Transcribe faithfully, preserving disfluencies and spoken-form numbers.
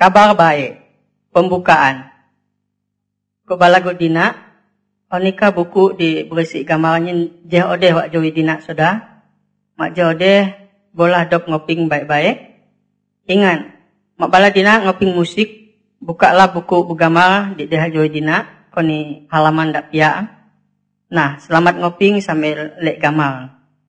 Kabar baik. Pembukaan. Kebalago dina. Onika buku di berisi gambarnya jeh odeh wak jowi dina sudah. Mak jeh odeh bolah dok ngoping baik-baik. Ingat, mak bala dina ngoping musik. Bukalah buku bergambar di deh jowi dina. Koni halaman dak pia. Nah, selamat ngoping sambil lek gambar.